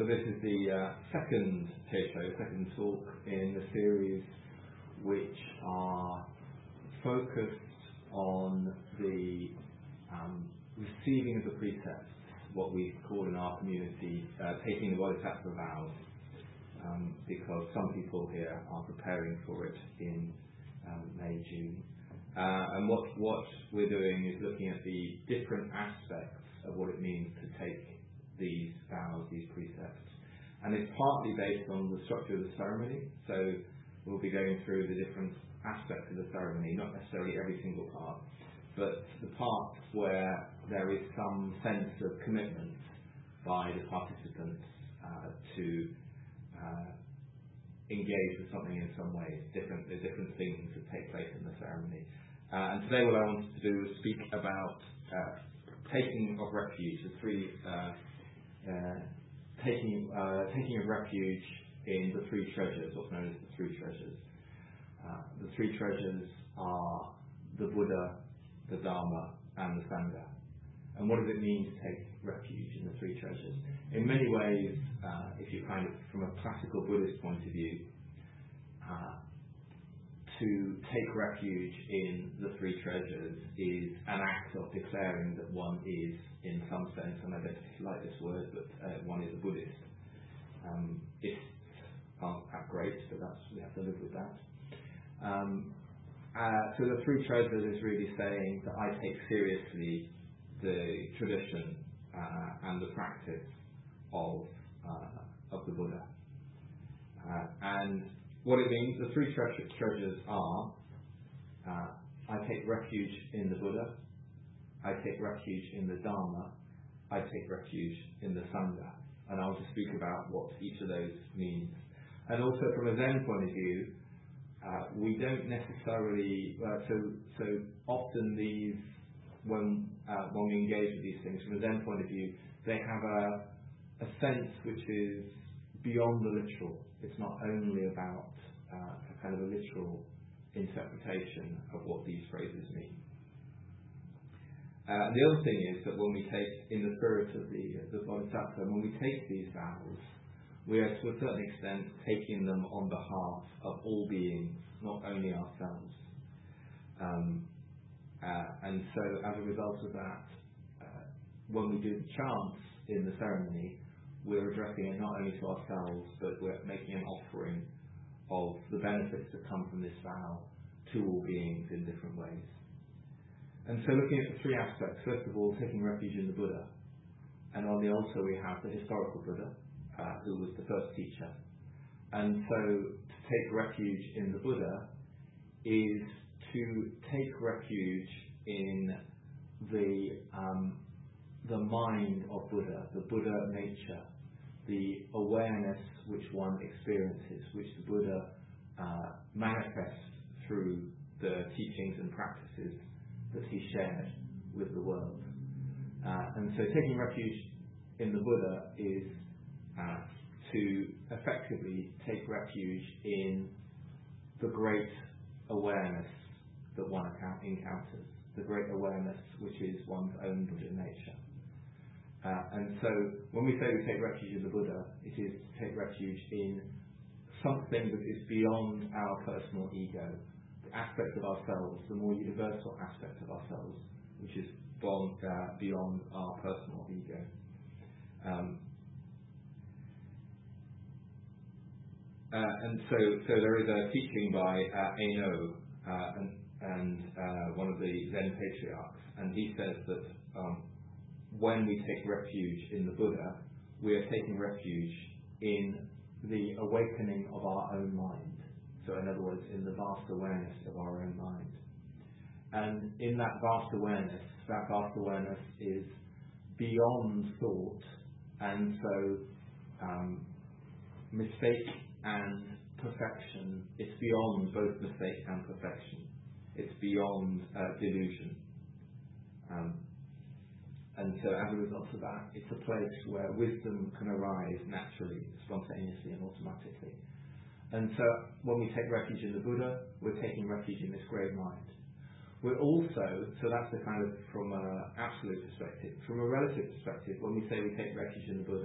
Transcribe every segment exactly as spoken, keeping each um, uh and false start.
so this is the uh, second show, second talk in the series, which are focused on the um, receiving of the precepts, what we call in our community uh, taking the Bodhisattva vows, um, because some people here are preparing for it in um, May, June. Uh, and what, what we're doing is looking at the different aspects of what it means to take these vows, these precepts. And it's partly based on the structure of the ceremony, so we'll be going through the different aspects of the ceremony, not necessarily every single part, but the parts where there is some sense of commitment by the participants uh, to uh, engage with something in some ways. Different, there are different things that take place in the ceremony. Uh, and today what I wanted to do is speak about uh, taking of refuge, the three, uh, uh, taking, uh, taking of refuge in the three treasures, what's known as the three treasures. Uh, the three treasures are the Buddha, the Dharma, and the Sangha. And what does it mean to take refuge in the three treasures? In many ways, uh, if you kind of, from a classical Buddhist point of view, uh, to take refuge in the three treasures is an act of declaring that one is, in some sense, and I don't like this word, but uh, one is a Buddhist. Um, ists aren't that great, but that's, we have to live with that. Um, uh, so the three treasures is really saying that I take seriously the tradition uh, and the practice of uh, of the Buddha. Uh, and what it means, the three tre- treasures are, uh, I take refuge in the Buddha, I take refuge in the Dharma, I take refuge in the Sangha. And I'll just speak about what each of those means. And also from a Zen point of view, uh, we don't necessarily, uh, so so often these, when uh, when we engage with these things, from a Zen point of view, they have a, a sense which is beyond the literal. It's not only about uh, a kind of a literal interpretation of what these phrases mean. Uh, the other thing is that when we take, in the spirit of the, the Bodhisattva, when we take these vows, we are to a certain extent taking them on behalf of all beings, not only ourselves. Um, uh, and so as a result of that, uh, when we do the chants in the ceremony, we're addressing it not only to ourselves, but we're making an offering of the benefits that come from this vow to all beings in different ways. And so looking at the three aspects, first of all, taking refuge in the Buddha. And on the altar we have the historical Buddha, uh, who was the first teacher. And so to take refuge in the Buddha is to take refuge in the um, the mind of Buddha, the Buddha nature, the awareness which one experiences, which the Buddha uh, manifests through the teachings and practices that he shared with the world. Uh, and so taking refuge in the Buddha is uh, to effectively take refuge in the great awareness that one encounters, the great awareness which is one's own Buddha nature. Uh, and so when we say we take refuge in the Buddha, it is to take refuge in something that is beyond our personal ego, the aspect of ourselves, the more universal aspect of ourselves, which is beyond, uh, beyond our personal ego. Um, uh, and so, so there is a teaching by uh, Aino, uh, and, and uh, one of the Zen patriarchs, and he says that um, when we take refuge in the Buddha, we are taking refuge in the awakening of our own mind. So in other words, in the vast awareness of our own mind. And in that vast awareness, that vast awareness is beyond thought, and so um, mistake and perfection, it's beyond both mistake and perfection. It's beyond uh, delusion. Um, And so as a result of that, it's a place where wisdom can arise naturally, spontaneously and automatically. And so when we take refuge in the Buddha, we're taking refuge in this great mind. We're also, so that's the kind of from an absolute perspective. From a relative perspective, when we say we take refuge in the Buddha,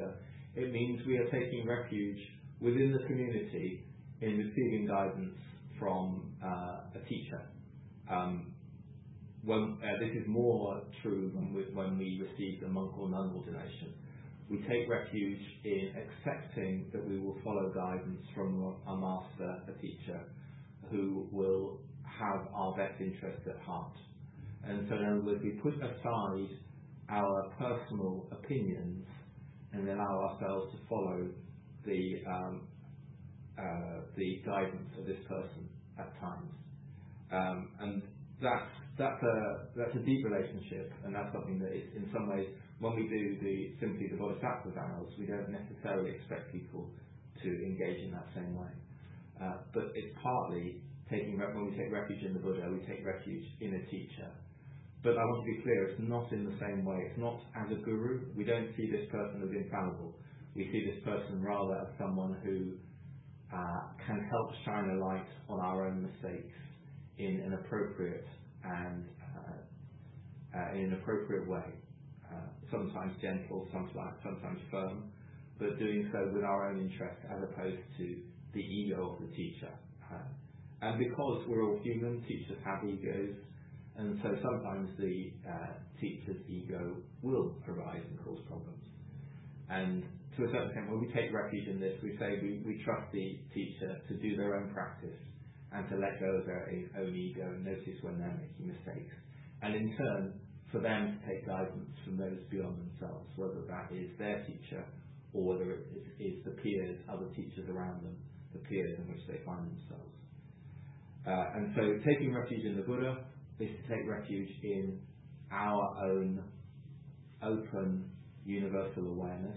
It means we are taking refuge within the community in receiving guidance from uh, a teacher. Um, when, uh, this is more true when we, when we receive the monk or nun ordination. We take refuge in accepting that we will follow guidance from a master, a teacher, who will have our best interests at heart. And so in other words, we put aside our personal opinions and allow ourselves to follow the um, uh, the guidance of this person at times. Um, and that's that's a that's a deep relationship, and that's something that is in some ways, when we do the simply the Bodhisattva vows, we don't necessarily expect people to engage in that same way. Uh, but it's partly taking when we take refuge in the Buddha, we take refuge in a teacher. But I want to be clear, it's not in the same way. It's not as a guru. We don't see this person as infallible. We see this person rather as someone who uh, can help shine a light on our own mistakes in an appropriate and uh, uh, in an appropriate way. Uh, sometimes gentle, sometimes sometimes firm, but doing so with our own interest as opposed to the ego of the teacher. Uh, and because we're all human, teachers have egos. And so sometimes the uh, teacher's ego will arise and cause problems. And to a certain extent, when we take refuge in this, we say we, we trust the teacher to do their own practice and to let go of their own ego and notice when they're making mistakes. And in turn, for them to take guidance from those beyond themselves, whether that is their teacher or whether it is, is the peers, other teachers around them, the peers in which they find themselves. Uh, and so taking refuge in the Buddha is to take refuge in our own open universal awareness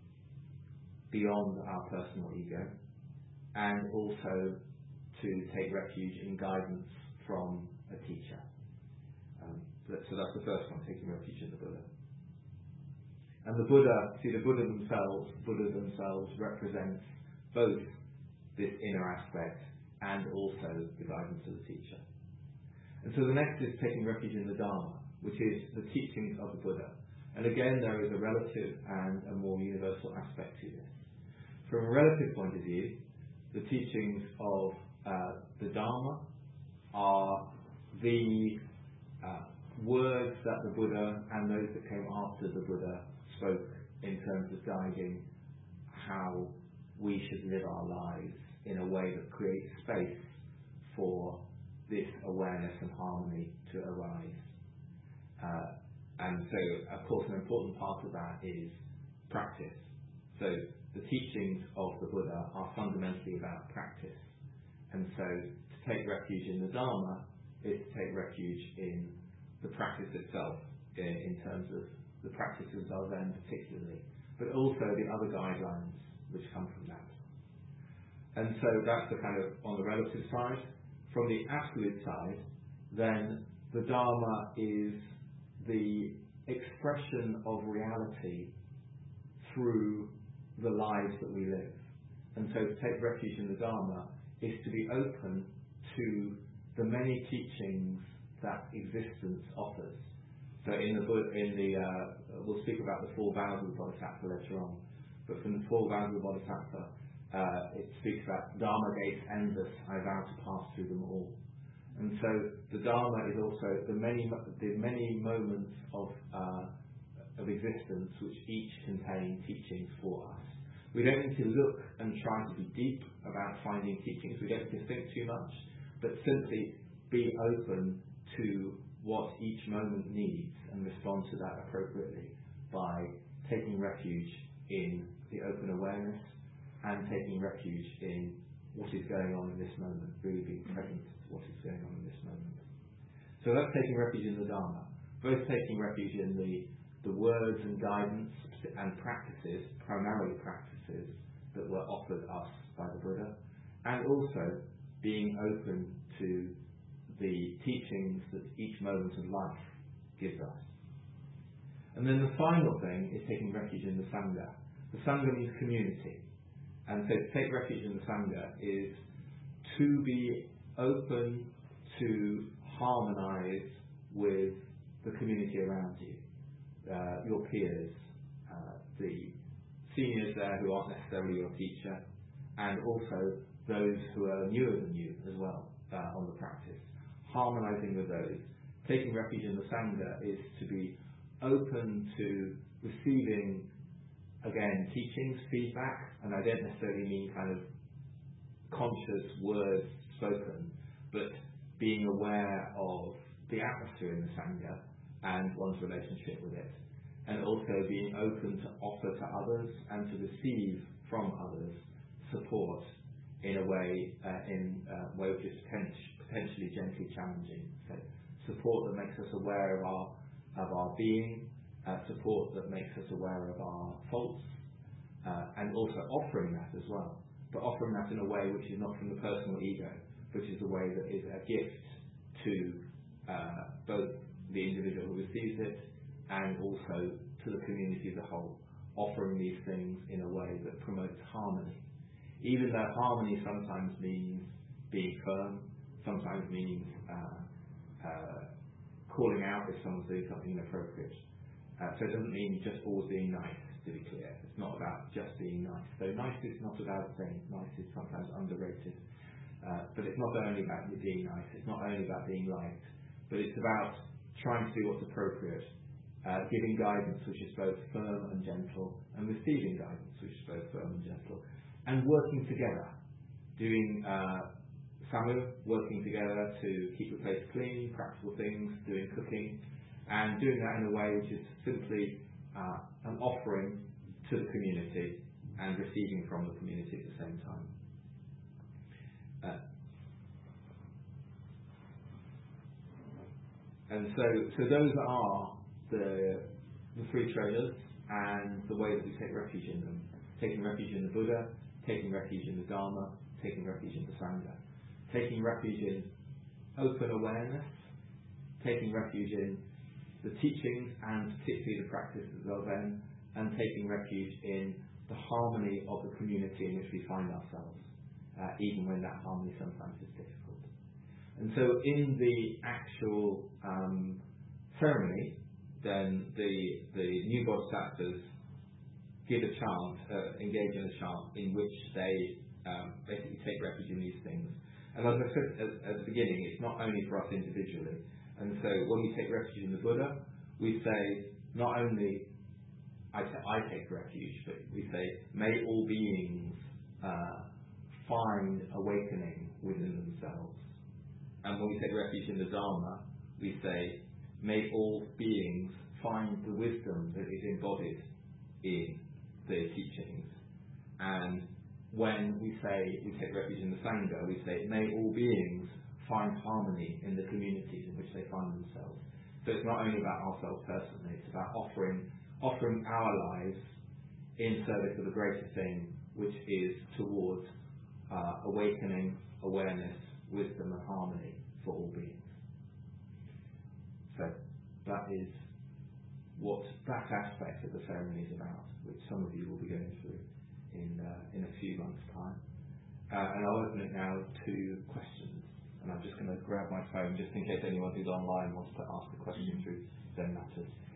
beyond our personal ego, and also to take refuge in guidance from a teacher. Um, so that's the first one, taking refuge in the Buddha. And the Buddha, see the Buddha themselves, Buddha themselves represents both this inner aspect and also the guidance of the teacher. And so the next is taking refuge in the Dharma, which is the teachings of the Buddha. And again, there is a relative and a more universal aspect to this. From a relative point of view, the teachings of uh, the Dharma are the uh, words that the Buddha and those that came after the Buddha spoke in terms of guiding how we should live our lives in a way that creates space for this awareness and harmony to arise. Uh, and so, of course, an important part of that is practice. So the teachings of the Buddha are fundamentally about practice. And so to take refuge in the Dharma is to take refuge in the practice itself, in, in terms of the practices of Zen particularly, but also the other guidelines which come from that. And so that's the kind of on the relative side. From the absolute side, then the Dharma is the expression of reality through the lives that we live. And so to take refuge in the Dharma is to be open to the many teachings that existence offers. So in the book, in the uh, we'll speak about the four vows of the Bodhisattva later on, but from the four vows of the Bodhisattva, Uh, it speaks about Dharma gates endless, I vow to pass through them all. And so the Dharma is also the many the many moments of uh, of existence which each contain teachings for us. We don't need to look and try to be deep about finding teachings. We don't need to think too much, but simply be open to what each moment needs and respond to that appropriately by taking refuge in the open awareness and taking refuge in what is going on in this moment, really being present to what is going on in this moment. So that's taking refuge in the Dharma, both taking refuge in the, the words and guidance and practices, primarily practices, that were offered us by the Buddha, and also being open to the teachings that each moment of life gives us. And then the final thing is taking refuge in the Sangha. The Sangha means community. And so to take refuge in the Sangha is to be open to harmonize with the community around you, uh, your peers, uh, the seniors there who aren't necessarily your teacher, and also those who are newer than you as well uh, on the practice. Harmonising with those. Taking refuge in the Sangha is to be open to receiving, again, teachings, feedback, and I don't necessarily mean kind of conscious words spoken, but being aware of the atmosphere in the Sangha and one's relationship with it, and also being open to offer to others and to receive from others support in a way, uh, in a way which is potentially gently challenging. So support that makes us aware of our of our being, uh, support that makes us aware of our faults, uh, and also offering that as well. But offering that in a way which is not from the personal ego, which is a way that is a gift to uh, both the individual who receives it and also to the community as a whole. Offering these things in a way that promotes harmony. Even though harmony sometimes means being firm, sometimes means uh, uh, calling out if someone's doing something inappropriate. Uh, so it doesn't mean just always being nice, to be clear. It's not about just being nice. So nice is not a bad thing. Nice is sometimes underrated. Uh, but it's not only about being nice. It's not only about being liked. But it's about trying to do what's appropriate. Uh, giving guidance which is both firm and gentle, and receiving guidance which is both firm and gentle. And working together. Doing uh, samu, working together to keep the place clean, practical things, doing cooking, and doing that in a way which is simply uh, an offering to the community and receiving from the community at the same time. Uh, and so, so those are the, the three trailers and the way that we take refuge in them. Taking refuge in the Buddha, taking refuge in the Dharma, taking refuge in the Sangha. Taking refuge in open awareness, taking refuge in the teachings and particularly the practices of them, and taking refuge in the harmony of the community in which we find ourselves, uh, even when that harmony sometimes is difficult. And so in the actual um, ceremony, then the, the new bodhisattvas give a chant, uh, engage in a chant in which they um, basically take refuge in these things. And as I said at, at the beginning, it's not only for us individually. And so when we take refuge in the Buddha, we say not only I, t- I take refuge, but we say may all beings uh, find awakening within themselves. And when we take refuge in the Dharma, we say may all beings find the wisdom that is embodied in the teachings. And when we say we take refuge in the Sangha, we say may all beings find harmony in the communities in which they find themselves. So it's not only about ourselves personally, it's about offering offering our lives in service of the greater thing, which is towards uh, awakening, awareness, wisdom and harmony for all beings. So that is what that aspect of the ceremony is about, which some of you will be going through in uh, in a few months' time. Uh, and I'll open it now to questions. And I'm just going to grab my phone just in case anyone who's online wants to ask a question through Zen Matters.